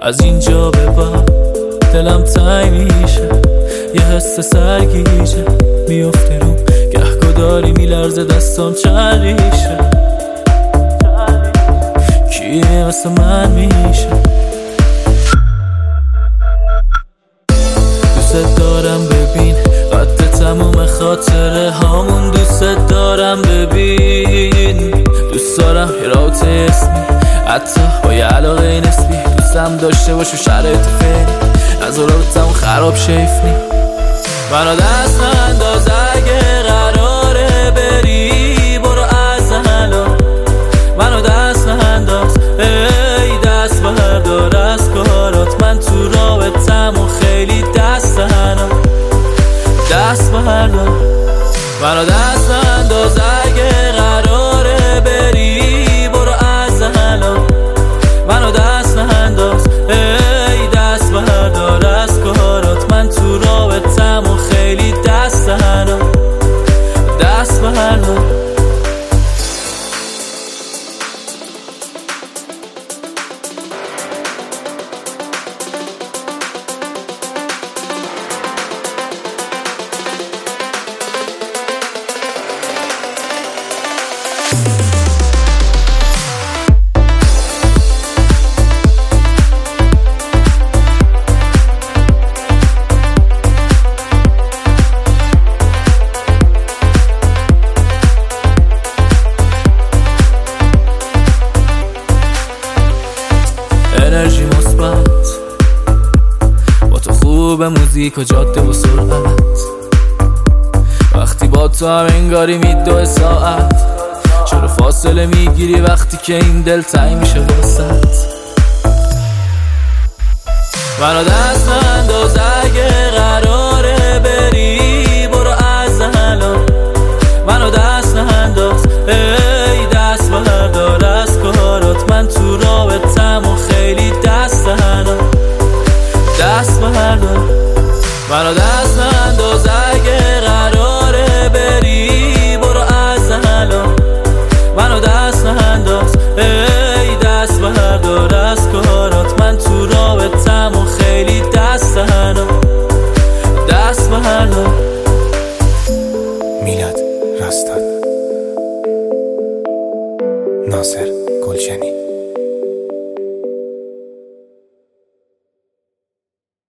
از اینجا به بعد دلم تنگ میشه، یه حس سرگیجه میفته روم، گهگداری میلرزه دستام چند ریشه. کیه مثل من میشه؟ دوست دارم ببین قد تموم خاطره هامون، دوست دارم ببین، دوست دارم یه رابطه اسمی حتی با یه علاقه نسبی، دوستم داشته باش و شرایط فعلی از رابطمون خراب شیفنی. منو دست ننداز اگه قراره بری، برو از الان منو دست ننداز، ای دست بردار از کارات، من تو رابطمون خیلی دست هنم، دست بردار. منو دست ننداز اگه قراره بری، برو از الان منو دست ننداز، ای دست بردار از کارات، من تو رابطمون خیلی دست هنم، دست بردار. انرژی مثبت با تو خوب، موزیک و جاده و سرعت، وقتی با تو هم انگاری میدوه ساعت، چرا فاصله میگیری وقتی که این دل تنگ میشه واسط؟ منو دست ننداز اگه قراره بری، برو از الان منو دست ننداز، ای دست بردار از کارات، من تو رابطمون خیلی دست هنم، دست بردار. منو دست ننداز اگه قراره بری، برو از الان منو دست ننداز، ای دست بردار از کارات، من تو رابطمون خیلی دست هنم، دست بردار. میلاد راستاد، ناصر گلشنی.